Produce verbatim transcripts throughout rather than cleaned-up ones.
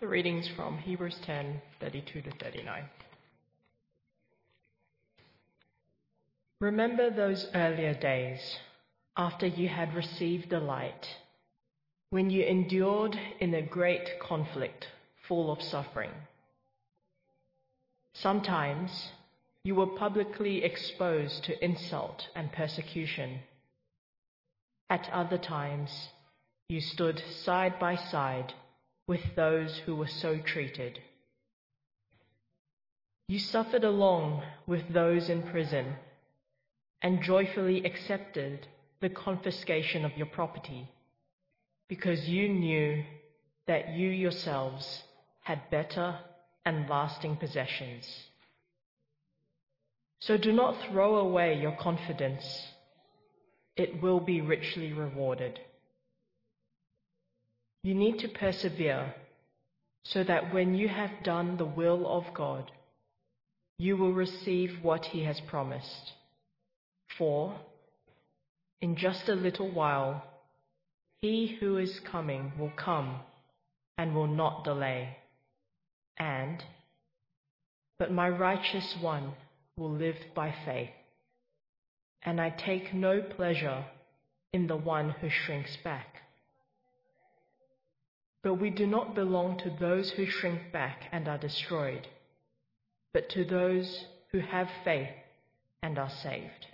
The readings from Hebrews ten, thirty-two to thirty-nine. Remember those earlier days, after you had received the light, when you endured in a great conflict full of suffering. Sometimes you were publicly exposed to insult and persecution. At other times, you stood side by side with those who were so treated. You suffered along with those in prison and joyfully accepted the confiscation of your property, because you knew that you yourselves had better and lasting possessions. So do not throw away your confidence. It will be richly rewarded. You need to persevere so that when you have done the will of God, you will receive what He has promised. For in just a little while, He who is coming will come and will not delay. And, but my righteous one will live by faith, and I take no pleasure in the one who shrinks back. But we do not belong to those who shrink back and are destroyed, but to those who have faith and are saved.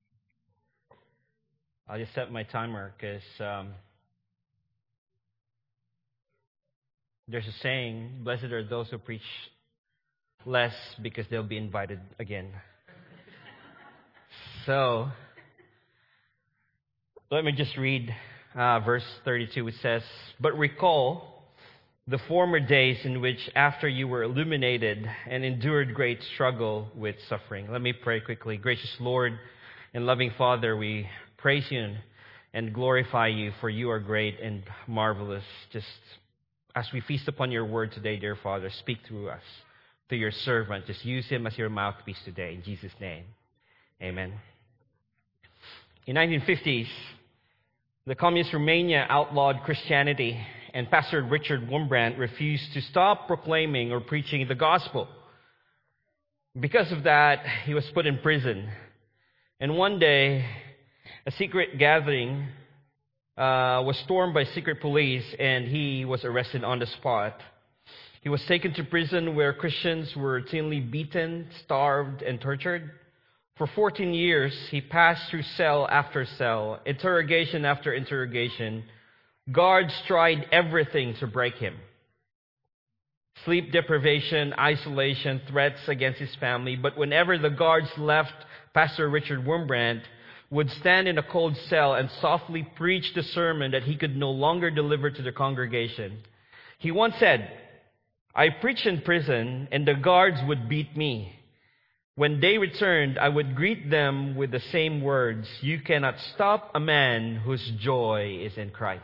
I'll just set my timer because um, there's a saying, blessed are those who preach less because they'll be invited again. So, let me just read uh, verse thirty-two. It says, "But recall the former days in which after you were illuminated and endured great struggle with suffering." Let me pray quickly. Gracious Lord and loving Father, we praise you and glorify you, for you are great and marvelous. Just as we feast upon your word today, dear Father, speak through us, to your servant. Just use him as your mouthpiece today. In Jesus' name, amen. In nineteen fifties, the communist Romania outlawed Christianity, and Pastor Richard Wurmbrand refused to stop proclaiming or preaching the gospel. Because of that, he was put in prison. And one day, a secret gathering uh, was stormed by secret police, and he was arrested on the spot. He was taken to prison where Christians were routinely beaten, starved, and tortured. For fourteen years, he passed through cell after cell, interrogation after interrogation. Guards tried everything to break him. Sleep deprivation, isolation, threats against his family. But whenever the guards left, Pastor Richard Wurmbrand would stand in a cold cell and softly preach the sermon that he could no longer deliver to the congregation. He once said, "I preached in prison, and the guards would beat me. When they returned, I would greet them with the same words, 'You cannot stop a man whose joy is in Christ.'"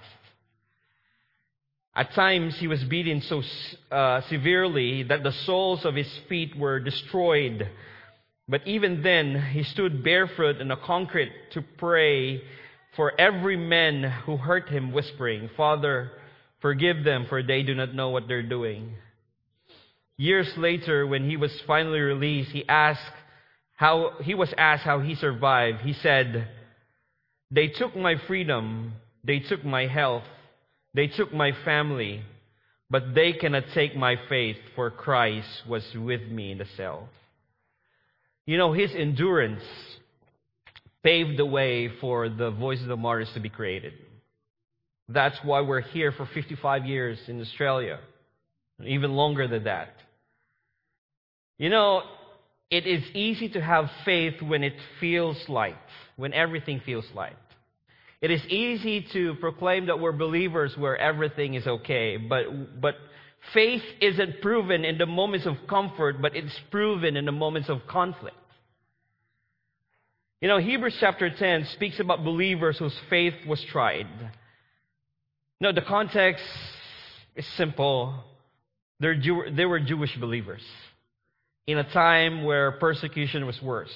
At times, he was beaten so uh, severely that the soles of his feet were destroyed. But even then, he stood barefoot in the concrete to pray for every man who hurt him, whispering, "Father, forgive them, for they do not know what they're doing." Years later, when he was finally released, he asked how he was asked how he survived. He said, "They took my freedom, they took my health, they took my family, but they cannot take my faith, for Christ was with me in the cell." You know, his endurance paved the way for the Voice of the Martyrs to be created. That's why we're here for fifty-five years in Australia, even longer than that. You know, it is easy to have faith when it feels light, when everything feels light. It is easy to proclaim that we're believers where everything is okay, but but faith isn't proven in the moments of comfort, but it's proven in the moments of conflict. You know, Hebrews chapter ten speaks about believers whose faith was tried. No, the context is simple. They're Jew- they were Jewish believers in a time where persecution was worse.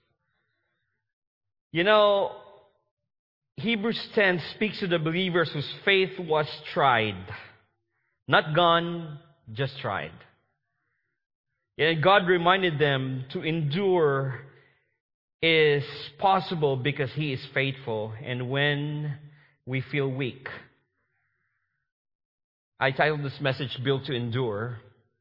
You know, Hebrews ten speaks to the believers whose faith was tried. Not gone, just tried. And God reminded them to endure is possible because He is faithful. And when we feel weak, I titled this message, Built to Endure.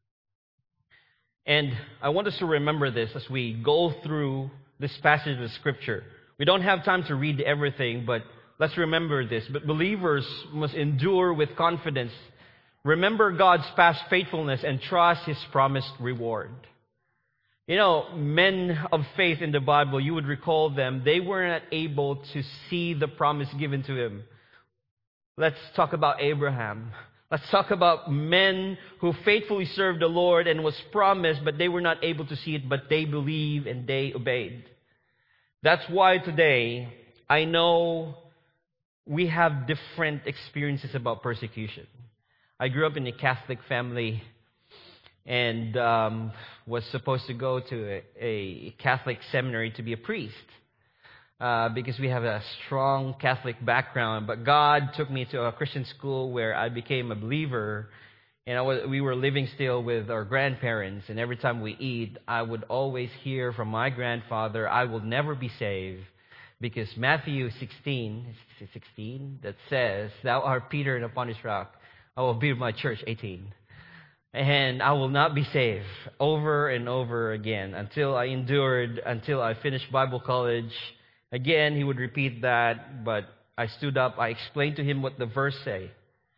And I want us to remember this as we go through this passage of Scripture. We don't have time to read everything, but let's remember this. But believers must endure with confidence. Remember God's past faithfulness and trust His promised reward. You know, men of faith in the Bible, you would recall them, they were not able to see the promise given to him. Let's talk about Abraham. Let's talk about men who faithfully served the Lord and was promised, but they were not able to see it, but they believed and they obeyed. That's why today, I know we have different experiences about persecution. I grew up in a Catholic family and um, was supposed to go to a, a Catholic seminary to be a priest uh, because we have a strong Catholic background. But God took me to a Christian school where I became a believer, and I was, we were living still with our grandparents. And every time we eat, I would always hear from my grandfather, "I will never be saved," because Matthew sixteen, sixteen that says, "Thou art Peter, and upon this rock I will build my church," eighteen. "And I will not be saved," over and over again, until I endured, until I finished Bible college. Again, he would repeat that, but I stood up, I explained to him what the verse say.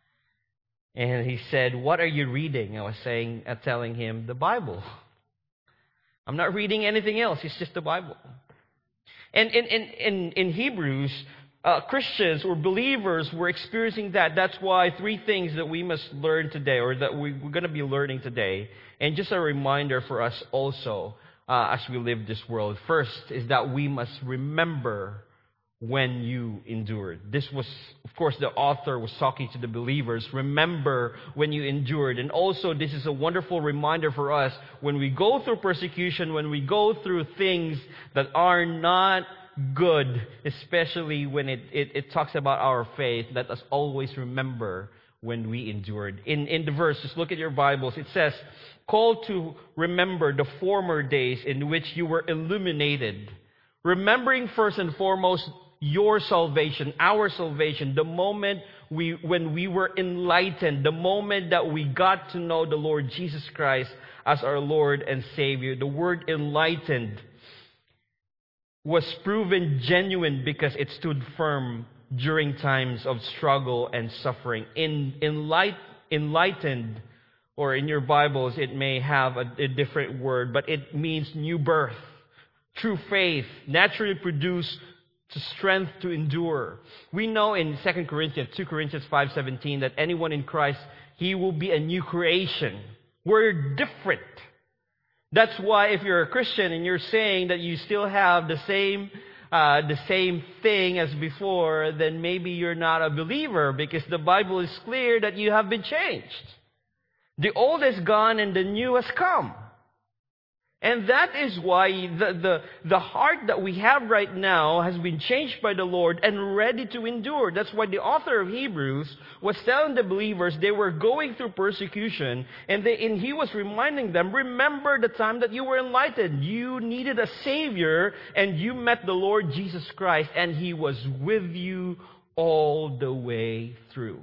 And he said, "What are you reading?" I was saying, uh, telling him, "The Bible. I'm not reading anything else, it's just the Bible." And in, in, in, in Hebrews, Uh, Christians or believers were experiencing that. That's why three things that we must learn today, or that we, we're going to be learning today, and just a reminder for us also uh, as we live this world. First is that we must remember when you endured. This was, of course, the author was talking to the believers. Remember when you endured. And also, this is a wonderful reminder for us when we go through persecution, when we go through things that are not good, especially when it, it, it talks about our faith. Let us always remember when we endured. In, in the verse, just look at your Bibles, it says, "Call to remember the former days in which you were illuminated." Remembering first and foremost your salvation, our salvation, the moment we, when we were enlightened, the moment that we got to know the Lord Jesus Christ as our Lord and Savior. The word enlightened was proven genuine because it stood firm during times of struggle and suffering. In, in light, enlightened, or in your Bibles, it may have a, a different word, but it means new birth. True faith, naturally produced to strength to endure. We know in Second Corinthians, two Corinthians five seventeen, that anyone in Christ, he will be a new creation. We're different. That's why if you're a Christian and you're saying that you still have the same uh, the same thing as before, then maybe you're not a believer, because the Bible is clear that you have been changed. The old is gone and the new has come. And that is why the, the, the heart that we have right now has been changed by the Lord and ready to endure. That's why the author of Hebrews was telling the believers they were going through persecution, and, they, and he was reminding them, remember the time that you were enlightened. You needed a Savior, and you met the Lord Jesus Christ, and He was with you all the way through.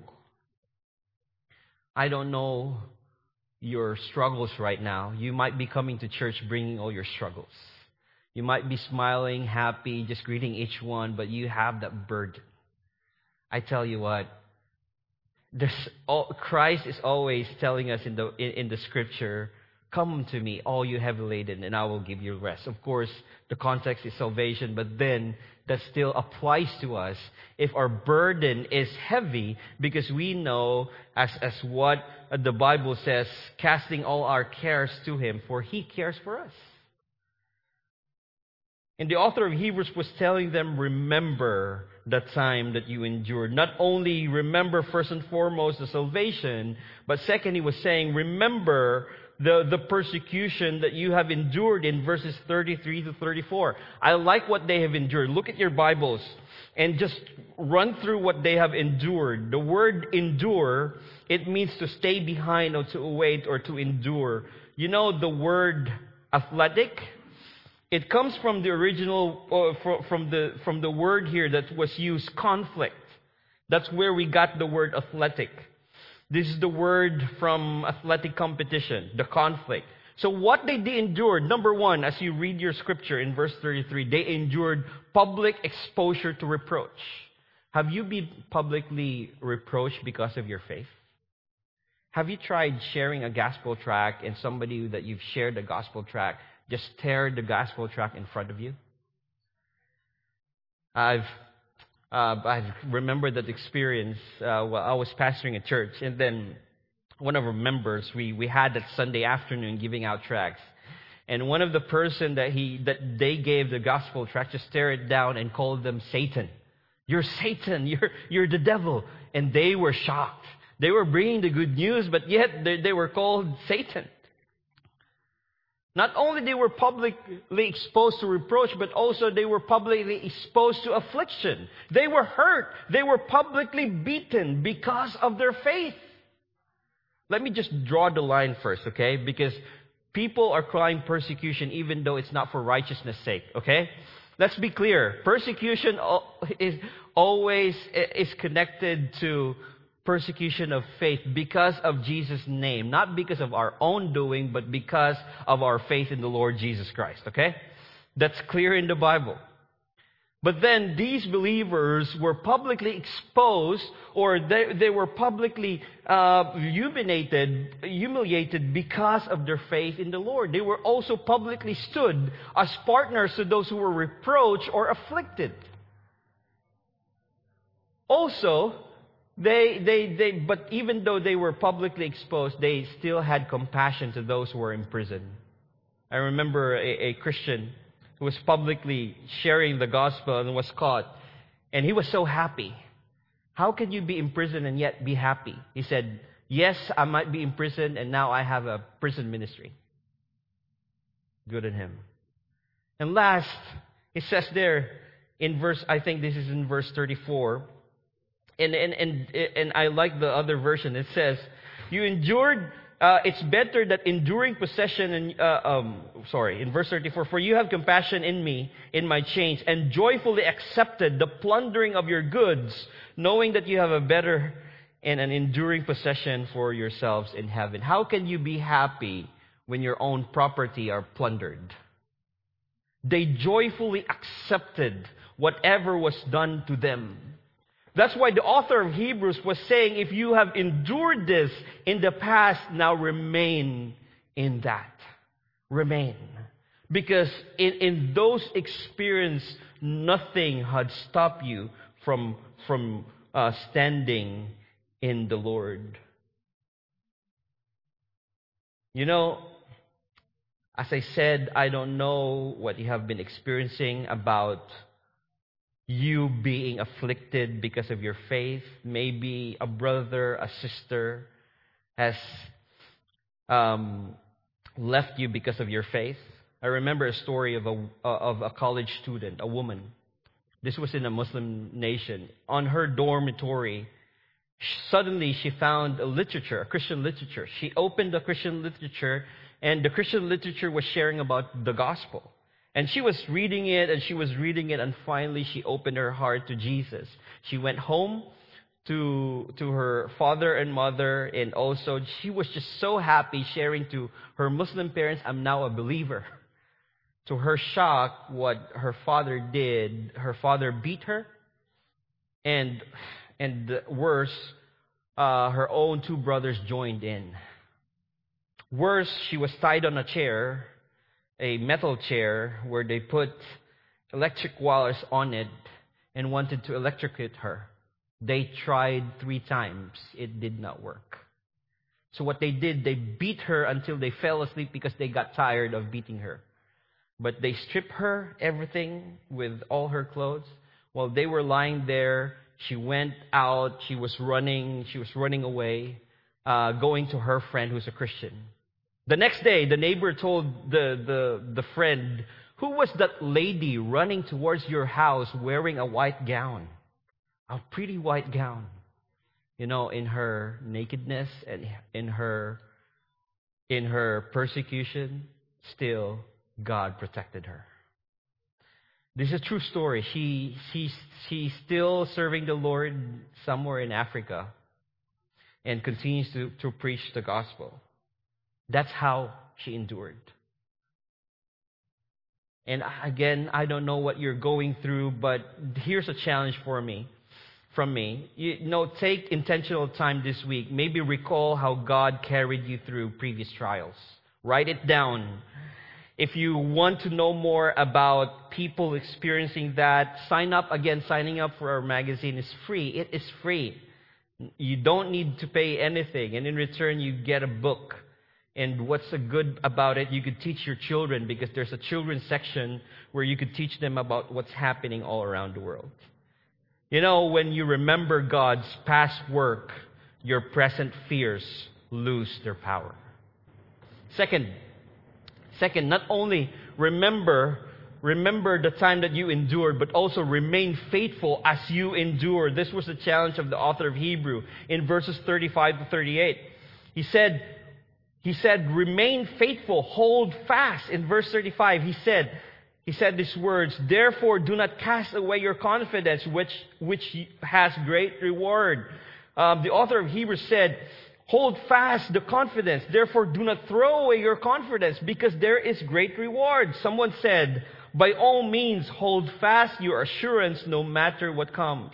I don't know your struggles right now. You might be coming to church bringing all your struggles. You might be smiling, happy, just greeting each one, but you have that burden. I tell you what, this, all, Christ is always telling us in the in, in the Scripture, "Come to me, all you heavy laden, and I will give you rest." Of course, the context is salvation, but then that still applies to us if our burden is heavy, because we know, as as what the Bible says, casting all our cares to Him, for He cares for us. And the author of Hebrews was telling them, remember the time that you endured. Not only remember first and foremost the salvation, but second, he was saying, remember the, the persecution that you have endured in verses thirty-three to thirty-four. I like what they have endured. Look at your Bibles and just run through what they have endured. The word endure, it means to stay behind or to await or to endure. You know the word athletic? It comes from the original, uh, from the from the word here that was used, conflict. That's where we got the word athletic. This is the word from athletic competition, the conflict. So what they, they endured, number one, as you read your scripture in verse thirty-three, they endured public exposure to reproach. Have you been publicly reproached because of your faith? Have you tried sharing a gospel tract and somebody that you've shared the gospel tract just tear the gospel tract in front of you? I've uh, I remember that experience uh, while I was pastoring a church, and then one of our members, we, we had that Sunday afternoon giving out tracts, and one of the person that he that they gave the gospel tract just tear it down and called them Satan. You're Satan. You're you're the devil, and they were shocked. They were bringing the good news, but yet they, they were called Satan. Not only they were publicly exposed to reproach, but also they were publicly exposed to affliction. They were hurt. They were publicly beaten because of their faith. Let me just draw the line first, okay? Because people are crying persecution even though it's not for righteousness' sake, okay? Let's be clear. Persecution is always is connected to persecution of faith because of Jesus' name. Not because of our own doing, but because of our faith in the Lord Jesus Christ. Okay? That's clear in the Bible. But then these believers were publicly exposed, or they, they were publicly uh, humiliated, humiliated because of their faith in the Lord. They were also publicly stood as partners to those who were reproached or afflicted. Also, They, they, they, but even though they were publicly exposed, they still had compassion to those who were in prison. I remember a, a Christian who was publicly sharing the gospel and was caught, and he was so happy. How can you be in prison and yet be happy? He said, yes, I might be in prison, and now I have a prison ministry. Good on him. And last, it says there in verse, I think this is in verse thirty-four, And, and and and I like the other version. It says, "You endured. Uh, it's better that enduring possession and uh, um sorry in verse thirty-four. For you have compassion in me in my chains, and joyfully accepted the plundering of your goods, knowing that you have a better and an enduring possession for yourselves in heaven." How can you be happy when your own property are plundered? They joyfully accepted whatever was done to them. That's why the author of Hebrews was saying, if you have endured this in the past, now remain in that. Remain. Because in, in those experiences, nothing had stopped you from, from uh, standing in the Lord. You know, as I said, I don't know what you have been experiencing about you being afflicted because of your faith. Maybe a brother, a sister has um, left you because of your faith. I remember a story of a of a college student, a woman. This was in a Muslim nation. On her dormitory, suddenly she found a literature, a Christian literature. She opened the Christian literature, and the Christian literature was sharing about the gospel. And she was reading it, and she was reading it, and finally she opened her heart to Jesus. She went home to, to her father and mother, and also she was just so happy sharing to her Muslim parents, I'm now a believer. To her shock, what her father did, her father beat her, and, and worse, uh, her own two brothers joined in. Worse, she was tied on a chair, a metal chair where they put electric wires on it and wanted to electrocute her. They tried three times. It did not work. So what they did, they beat her until they fell asleep because they got tired of beating her. But they stripped her everything with all her clothes. While they were lying there, she went out. She was running. She was running away, uh, going to her friend who's a Christian. The next day, the neighbor told the, the, the friend, "Who was that lady running towards your house wearing a white gown?" A pretty white gown. You know, in her nakedness and in her, in her persecution, still God protected her. This is a true story. She, she, she's still serving the Lord somewhere in Africa and continues to, to preach the gospel. That's how she endured. And again, I don't know what you're going through, but here's a challenge for me, from me. You know, take intentional time this week. Maybe recall how God carried you through previous trials. Write it down. If you want to know more about people experiencing that, sign up. Again, signing up for our magazine is free. It is free. You don't need to pay anything. And in return, you get a book. And what's so good about it, you could teach your children, because there's a children's section where you could teach them about what's happening all around the world. You know, when you remember God's past work, your present fears lose their power. Second, second, not only remember, remember the time that you endured, but also remain faithful as you endure. This was the challenge of the author of Hebrew in verses thirty-five to thirty-eight. He said, He said, remain faithful, hold fast. In verse thirty-five, he said, he said these words, "Therefore do not cast away your confidence, which, which has great reward." Um, the author of Hebrews said, hold fast the confidence. Therefore do not throw away your confidence, because there is great reward. Someone said, by all means, hold fast your assurance no matter what comes.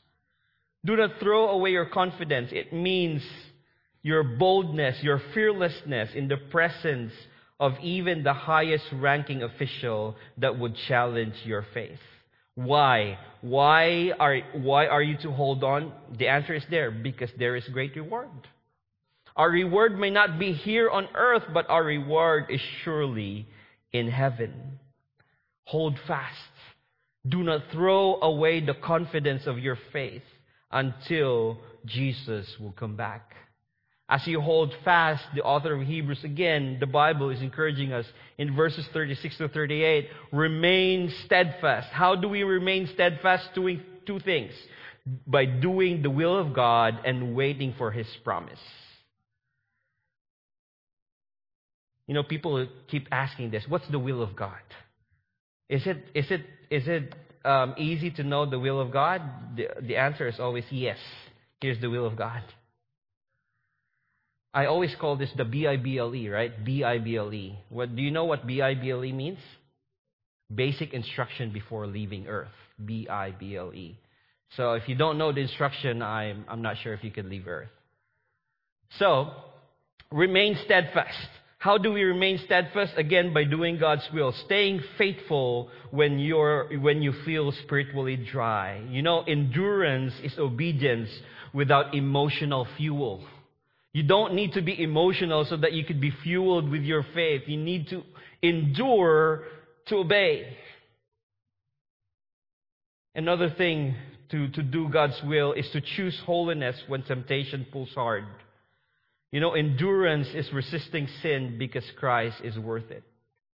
Do not throw away your confidence. It means your boldness, your fearlessness in the presence of even the highest ranking official that would challenge your faith. Why? Why are, why are you to hold on? The answer is there, because there is great reward. Our reward may not be here on earth, but our reward is surely in heaven. Hold fast. Do not throw away the confidence of your faith until Jesus will come back. As you hold fast, the author of Hebrews, again, the Bible is encouraging us in verses thirty-six to thirty-eight, remain steadfast. How do we remain steadfast? Doing two things. By doing the will of God and waiting for His promise. You know, people keep asking this, what's the will of God? Is it, is it, is it um, easy to know the will of God? The, the answer is always yes. Here's the will of God. I always call this the B I B L E, right? B I B L E. What, do you know what B I B L E means? Basic instruction before leaving earth. B I B L E. So if you don't know the instruction, I'm, I'm not sure if you can leave earth. So, remain steadfast. How do we remain steadfast? Again, by doing God's will. Staying faithful when you're, when you feel spiritually dry. You know, endurance is obedience without emotional fuel. You don't need to be emotional so that you could be fueled with your faith. You need to endure to obey. Another thing to, to do God's will is to choose holiness when temptation pulls hard. You know, endurance is resisting sin because Christ is worth it.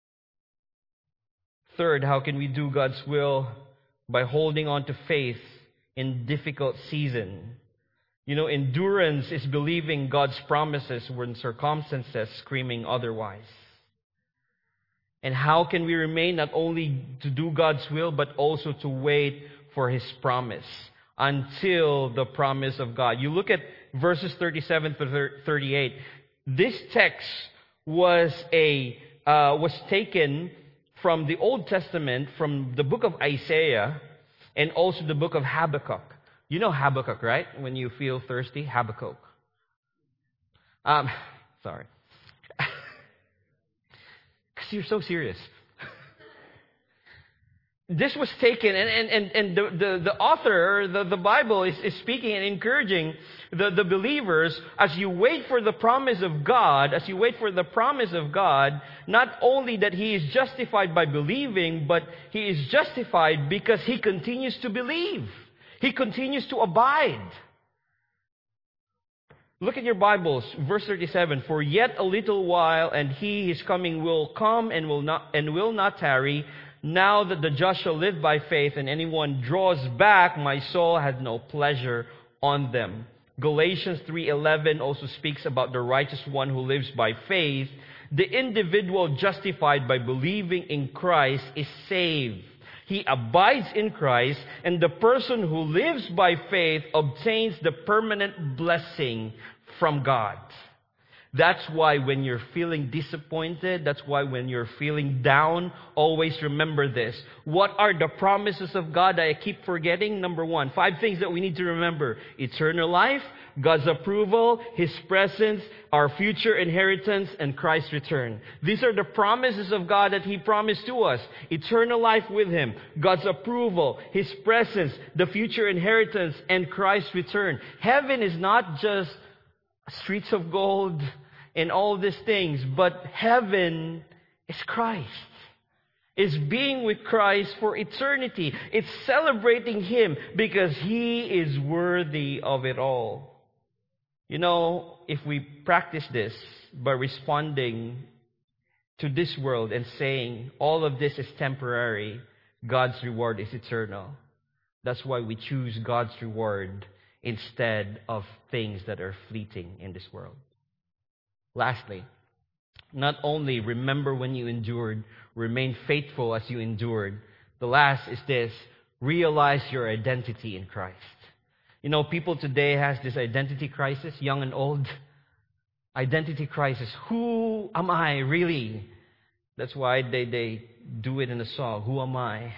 Third, how can we do God's will? By holding on to faith in difficult season. You know, endurance is believing God's promises when circumstances screaming otherwise. And how can we remain not only to do God's will, but also to wait for His promise until the promise of God? You look at verses thirty-seven to thirty-eight. This text was a uh, was taken from the Old Testament, from the book of Isaiah, and also the book of Habakkuk. You know Habakkuk, right? When you feel thirsty, Habakkuk. Um, sorry. Because you're so serious. this was taken, and, and, and, and the, the, the author, the, the Bible is, is speaking and encouraging the, the believers, as you wait for the promise of God, as you wait for the promise of God, not only that he is justified by believing, but he is justified because he continues to believe. He continues to abide. Look at your Bibles, verse thirty-seven. For yet a little while, and he, his coming, will come and will not and will not tarry. Now that the just shall live by faith, and anyone draws back, my soul has no pleasure on them. Galatians three eleven also speaks about the righteous one who lives by faith. The individual justified by believing in Christ is saved. He abides in Christ, and the person who lives by faith obtains the permanent blessing from God. That's why when you're feeling disappointed, that's why when you're feeling down, always remember this. What are the promises of God that I keep forgetting? Number one, five things that we need to remember. Eternal life, God's approval, His presence, our future inheritance, and Christ's return. These are the promises of God that He promised to us. Eternal life with Him, God's approval, His presence, the future inheritance, and Christ's return. Heaven is not just streets of gold and all these things, but heaven is Christ. It's being with Christ for eternity. It's celebrating Him because He is worthy of it all. You know, if we practice this by responding to this world and saying all of this is temporary, God's reward is eternal. That's why we choose God's reward instead of things that are fleeting in this world. Lastly, not only remember when you endured, remain faithful as you endured. The last is this: realize your identity in Christ. You know, people today has this identity crisis, young and old. Identity crisis. Who am I really? That's why they, they do it in a song. Who am I?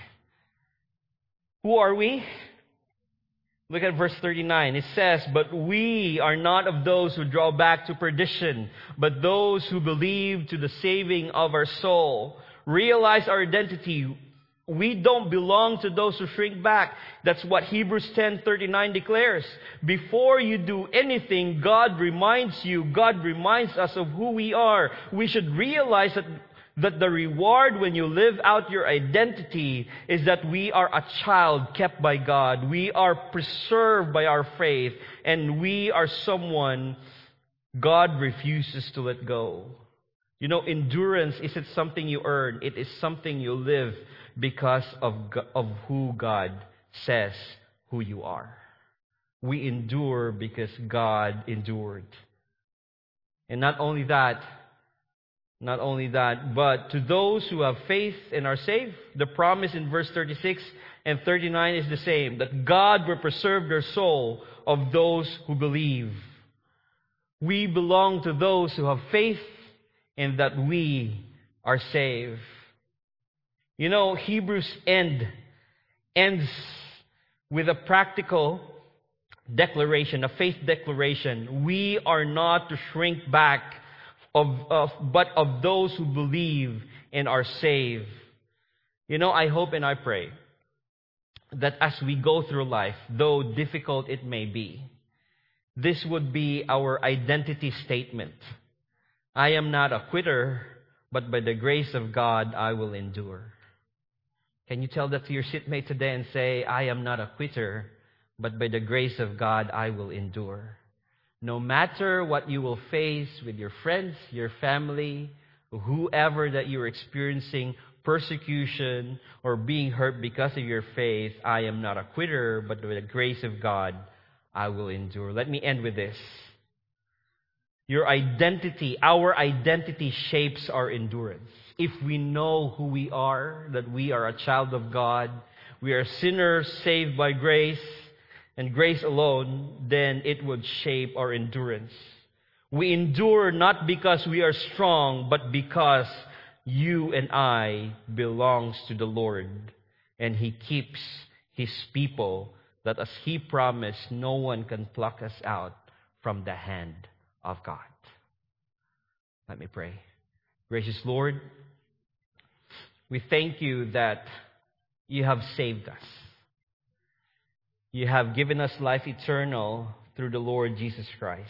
Who are we? Look at verse thirty-nine. It says, but we are not of those who draw back to perdition, but those who believe to the saving of our soul. Realize our identity. We don't belong to those who shrink back. That's what Hebrews ten thirty-nine declares. Before you do anything, God reminds you, God reminds us of who we are. We should realize that that the reward when you live out your identity is that we are a child kept by God. We are preserved by our faith. And we are someone God refuses to let go. You know, endurance isn't something you earn. It is something you live because of, of who God says who you are. We endure because God endured. And not only that, Not only that, but to those who have faith and are saved, the promise in verse thirty-six and thirty-nine is the same, that God will preserve their soul of those who believe. We belong to those who have faith and that we are saved. You know, Hebrews end, ends with a practical declaration, a faith declaration. We are not to shrink back Of, of, but of those who believe and are saved. You know, I hope and I pray that as we go through life, though difficult it may be, this would be our identity statement. I am not a quitter, but by the grace of God, I will endure. Can you tell that to your seatmate today and say, I am not a quitter, but by the grace of God, I will endure. No matter what you will face with your friends, your family, whoever that you're experiencing persecution or being hurt because of your faith, I am not a quitter, but with the grace of God, I will endure. Let me end with this. Your identity, our identity shapes our endurance. If we know who we are, that we are a child of God, we are sinners saved by grace, and grace alone, then it would shape our endurance. We endure not because we are strong, but because you and I belongs to the Lord. And He keeps His people, that as He promised, no one can pluck us out from the hand of God. Let me pray. Gracious Lord, we thank You that you have saved us. You have given us life eternal through the Lord Jesus Christ.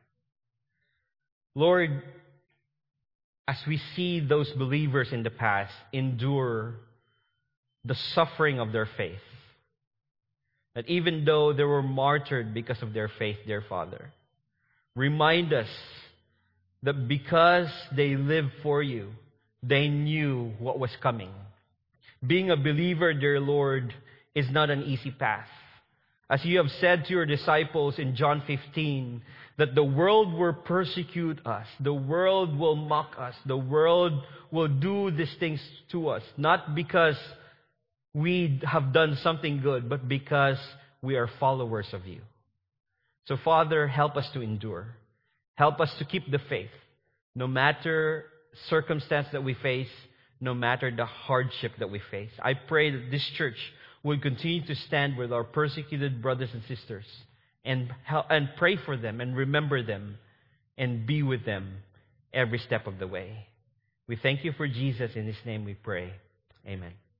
Lord, as we see those believers in the past endure the suffering of their faith, that even though they were martyred because of their faith, dear Father, remind us that because they lived for you, they knew what was coming. Being a believer, dear Lord, is not an easy path. As you have said to your disciples in John fifteen, that the world will persecute us, the world will mock us, the world will do these things to us, not because we have done something good, but because we are followers of you. So, Father, help us to endure. Help us to keep the faith, no matter circumstance that we face, no matter the hardship that we face. I pray that this church will continue to stand with our persecuted brothers and sisters and help, and pray for them and remember them and be with them every step of the way. We thank you for Jesus. In his name we pray. Amen.